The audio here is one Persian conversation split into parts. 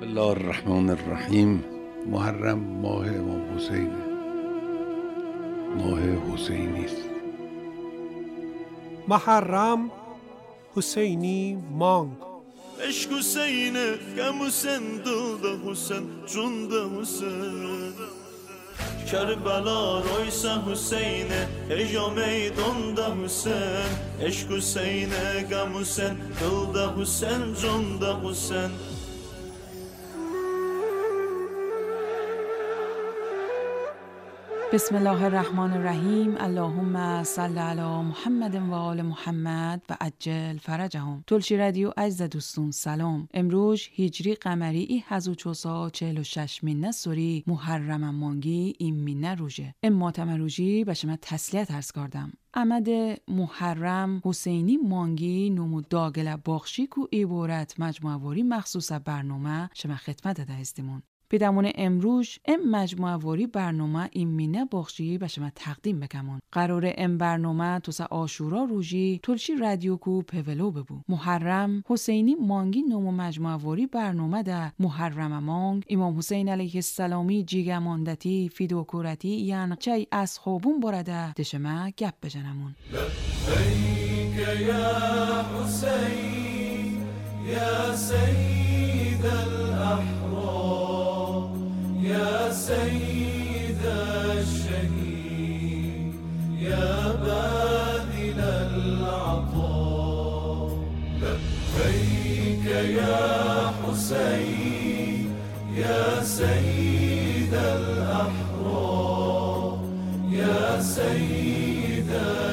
الله الرحمن الرحیم. محرم ماه امام حسین، ماه حسینی است. محرم حسینی مانگ. عشق حسینه غم حسین دلda حسین جونda حسین کربلا رویسا حسینه هجا میدانda حسین عشق حسینه غم حسین دلda حسین جونda حسین. بسم الله الرحمن الرحیم. اللهم صل علی محمد و آل محمد و عجل فرجهم. تلشی رادیو عزیز دوستون سلام. امروز هجری قمری 1446 مینه سوری محرم مانگی این مینه روژه اماتم روژی بشمه تسلیت ارز کردم. امد محرم حسینی مانگی نمو داگل باخشی کو ایبورت مجموعه مخصوص برنامه شما خدمت ده استیمون. پیدمون امروز مجموعه واری برنامه این مینه باخشی به شما تقدیم بکمون. قرار برنامه توسا آشورا روژی تلشی رادیو کو پولو ببو. محرم حسینی مانگی نمو مجموعه واری برنامه ده محرم مانگ امام حسین علیه السلامی جیگماندتی فیدوکورتی یعنی چای از خوابون برده دشمه گپ بجنمون. لبیک یا حسین یا سید الاحرار يا سيد الشهيد يا باذل العطاء لبيك يا حسين يا سيد الأحرار يا سيد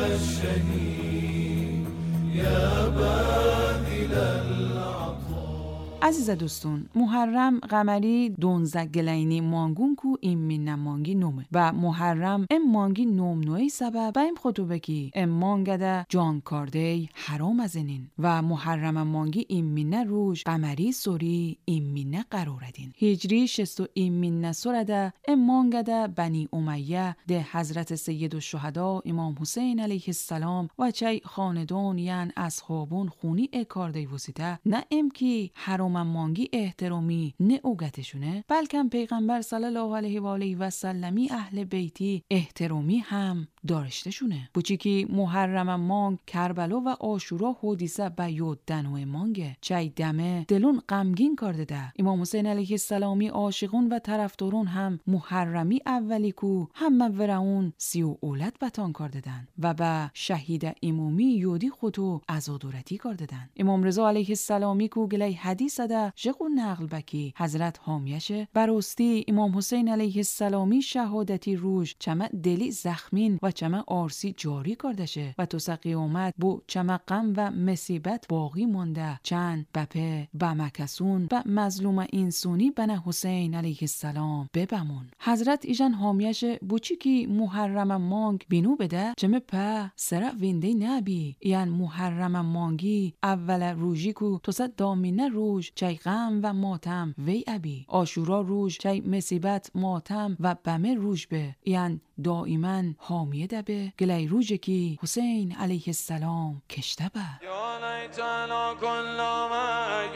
الشهيد يا باذل العطاء. عزیز دوستون، محرم قمری دونزه گلینی مانگون کو این مینه مانگی نومه و محرم مانگی نوم نوی سبب با این خطوبه کی مانگده جان کارده حرام از اینین و محرم مانگی این مینه روش قمری سوری این مینه قرار دین. هجری 60 این مینه سورده مانگده بنی امیه ده حضرت سید الشهدا امام حسین علیه السلام و چای خاندان یعن اصحابون خونی کارده وسیده نه کی حرام مانگی احترامی نه اوگتشونه بلکه پیغمبر صلی الله علیه و آله و سلمی اهل بیتی احترامی هم دارشتشونه. بوچیکی محرم مانگ کربلا و آشورا حدیثه بیاد دنو مانگه چای دمه دلون غمگین کرده ده. امام حسین علیه السلامی عاشقون و طرفدارون هم محرمی اولی کو هم ورعون 30 اولاد بتان کرده دن و به شهید امامی یودی خودو عزادورتی کرده دن. امام رضا علیه السلامی کو گلی حدیث ده جقو نقل بکی حضرت حامیشه براستی امام حسین علیه السلامی شهادتی روش چمه دلی زخمین و چمه آرسی جاری کردشه و تو قیامت بو چمه غم و مصیبت باقی مونده چند بپه و مکسون و مظلوم انسونی بنه حسین علیه السلام ببمون. حضرت ایجان حامیش بوچی کی محرم مانگ بینو بده چمه په سره وینده نبی یعنی محرم مانگی اول روژی کو تو دامینه روژ چای غم و ماتم وی ابی آشورا روژ چای مصیبت ماتم و بمه روژ به یعنی دائما حامیه دبه گلی روژه کی حسین علیه السلام کشته به. یا لیتنا کنا مع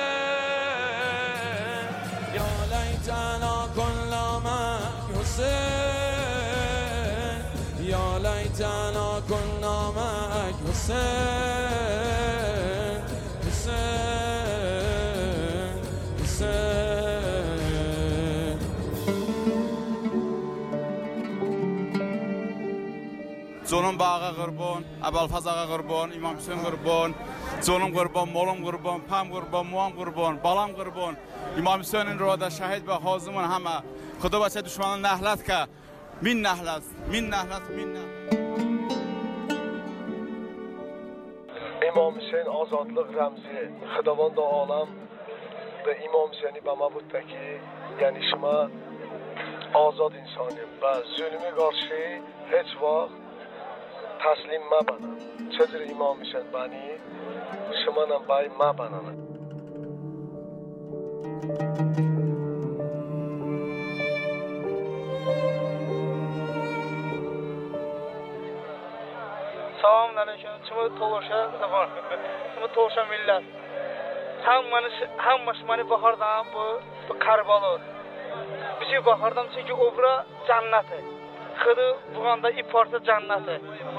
حسین یا لیتنا کنا مع حسین یا لیتنا کنا مع حسین حسین حسین. جونم باغا قربان ابوالفضل آقا قربان امام حسین قربان جونم قربان مولم قربان پم قربان موام قربان بالام قربان امام حسین رو دا شهید به حاضرمون همه خدا بچه دشمنان نهلت که من نهلت من نهلت من نهلت. امام حسین آزادlık رمزی خداوند عالم به امام حسینی به ما بود که یعنی شما آزاد انسانیم و ظلمی karşı hiç vaqt تسلیم مبنن چطور امام حسین بانی شما نم بای مبنن. Salam aleyküm. Çımı toluşa da var. Çımı toluşa millet. hamması məni baxardan bu Karbalo. Bizi baxardan çünki obra cənnəti. Xıdı buğanda iparta cənnəti.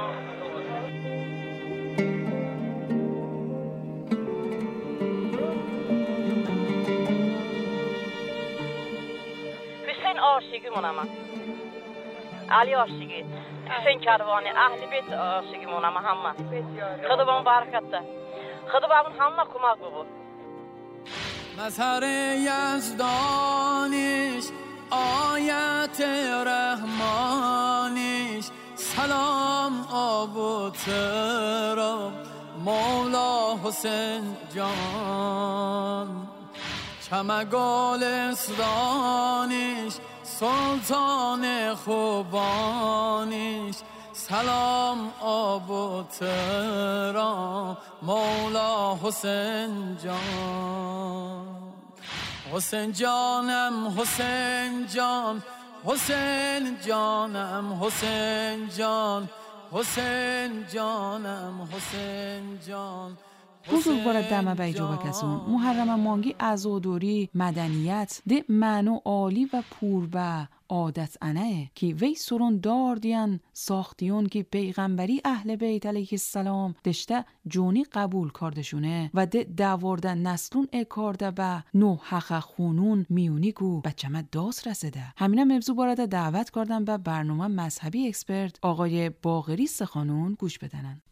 Hüseyin aşıqım ama. Ali aşıqı. Hüseyin Karvani, Ahli Beyt aşıqım ama hamma. Xıdı bana barakatda. Xıdı bana hamma kumaq bu. مظهر یزدانش آیت رحمانش سلام آب و تراب مولا حسین جان چمگالستانش سلطان خوبانش سلام آب و ترام مولا حسین جان حسین جانم حسین جان حسین جانم حسین جان حسین جانم حسین جان بزرگوار دمه بی جو بکسون محرم مانگی عزادوری مدنیت ده منو عالی و پوربه عادت انه که وی سرون دار دیان ساختیون که پیغمبری اهل بیت علیه السلام دشته جونی قبول کردشونه و ده داوردن نسلون اکارده به نو حق خونون میونی کو بچمه داست رسیده. همینه مبزو بارده دعوت کردن به برنامه مذهبی اکسپرت آقای باقری سخانون گوش بدنن.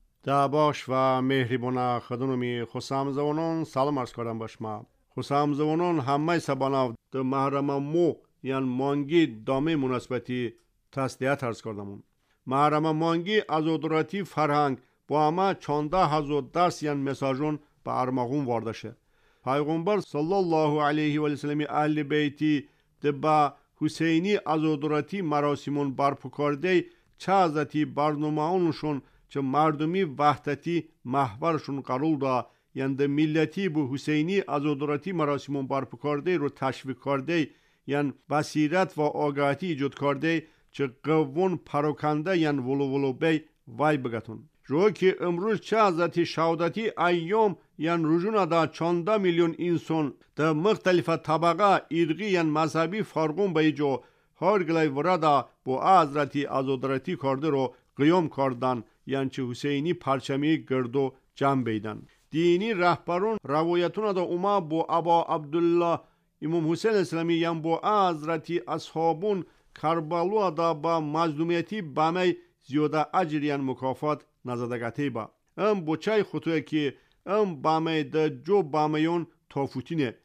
دعباش و مهربان خدمتی خسام زوانان سلام عرض کردم باشم. خسام زوانان همه سبانه در محرم مو یعنی مانگی دامه مناسبتی تسلیت عرض کردم. محرم مانگی عزادراتی فرهنگ با همه 14,000 درس یعنی مساجون به ارمغون وارده شه. پیغمبر صلی الله علیه و سلم اهل بیتی با حسینی عزادراتی مراسمون برپا کرده چه ازتی برنامه‌شون چه مردمی وحدتی محورشون قرار دا یعنی ملتی به حسینی عزادراتی مراسمون برپا کرده رو تشویق کرده یعنی بصیرت و آگاهی ایجاد کرده چه قوون پراکنده یعنی ولو بی وای بگتون رو که امروز چه ازتی شهادتی ایام یعنی رجوع دا 14 میلیون انسان در مختلف طبقه ایرقی یعنی مذهبی فرقون به جو هر گلای وردا با حضرتی عزادراتی کرده رو قیام کردن یعنی چه حسینی پرچمی گردو جمع بیدن. دینی رهبرون روایتون دا اوما با ابا عبدالله امام حسین اسلامی یعنی با حضرتی اصحابون کربالو دا با مظلومیتی بامی زیاده اجر یعنی مکافات نزدگتی با. بچای خطوه که بامی دا جو بامیون تافوتینه.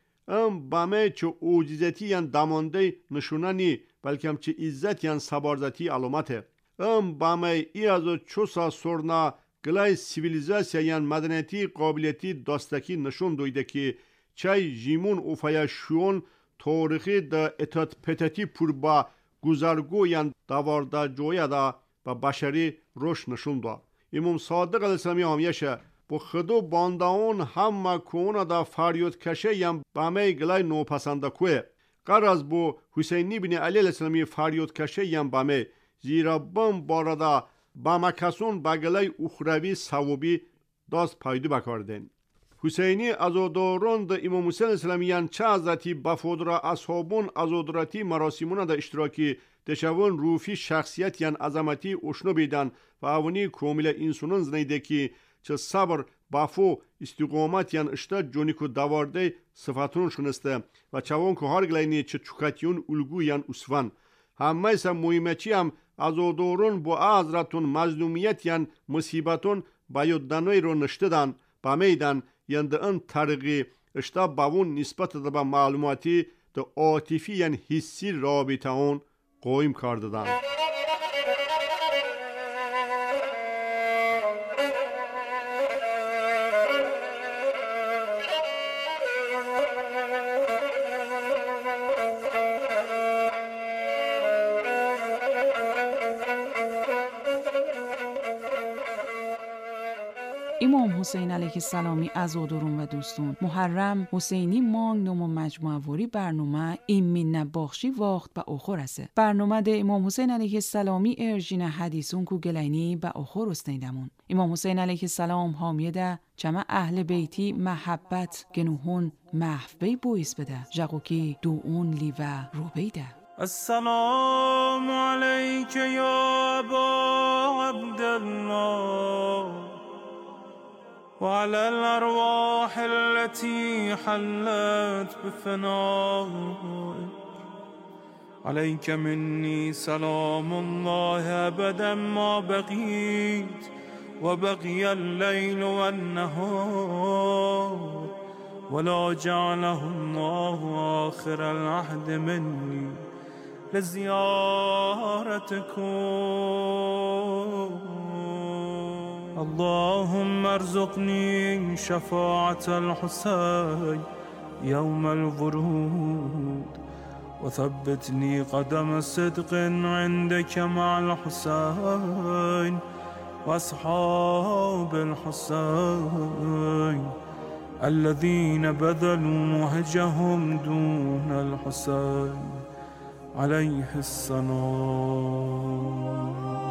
بامی چه اوجیزتی یعنی دمانده نشونه نی بلکه هم چه عزت یعنی سبارزتی علامته. بامی ای از چوسا سورنا گلای سیویلیزاسیا یعنی مدنیتی قابلیتی داستکی نشون دویده که چای جیمون اوفایا شون تاریخی دا اتات پتتی پر با گذرگو یعنی دوارده جویا دا با بشری روش نشون دا. امام صادق علیه السلامی همیشه با خدو بانداون هم مکون دا فریاد کشه یعنی بامی گلای نوپسنده کوه. قرار با حسینی بن علی علیه السلامی فریاد کشه یعنی بامی زیرا بم باردا با مکسون بگلای اخروی ثوابی داست پایدو بکردن. حسینی عزاداران دا امام حسین اسلامیان چه ازتی بفادر اصحابون عزادراتی مراسمون دا اشتراکی دشوان روفی شخصیت یعن عظمتی اشنو بیدن و اوانی کامل انسانان زنیده که چه صبر بافو استقامت یعن اشتا جونی که دوارده صفاتون شنسته و چوان که هر گلینی چه چکتیون الگو یعن اسفان همه ایسا مهمچی هم عزاداران با حضرتون مظلومیت یعن مصیبتون بایدنوی رو نشتدن با میدن یعن ده ان طریقی اشتا باون نسبت ده با معلوماتی ده عاطفی یعن حسی رابطه اون قایم کردن. امام حسین علیه السلامی عزادارون و دوستون محرم حسینی مانگ نمو مجموعه وری برنامه ایمین نباخشی وقت با اخور است. برنامه ده امام حسین علیه السلامی ارژین حدیثون کو گلینی با اخور استیدمون. امام حسین علیه السلام حامیده چما اهل بیتی محبت گنوهون محفبی بویس بده جاگوکی دو اون لیوه رو بیده. السلام علیک یا ابا عبدالله وعلى الأرواح التي حلت بفنائك عليك مني سلام الله أبدا ما بقيت وبقي الليل والنهار ولا جعله الله آخر العهد مني لزيارتكم اللهم ارزقني شفاعة الحسين يوم الورود وثبتني قدم صدق عندك مع الحسين وأصحاب الحسين الذين بذلوا مهجهم دون الحسين عليه السلام.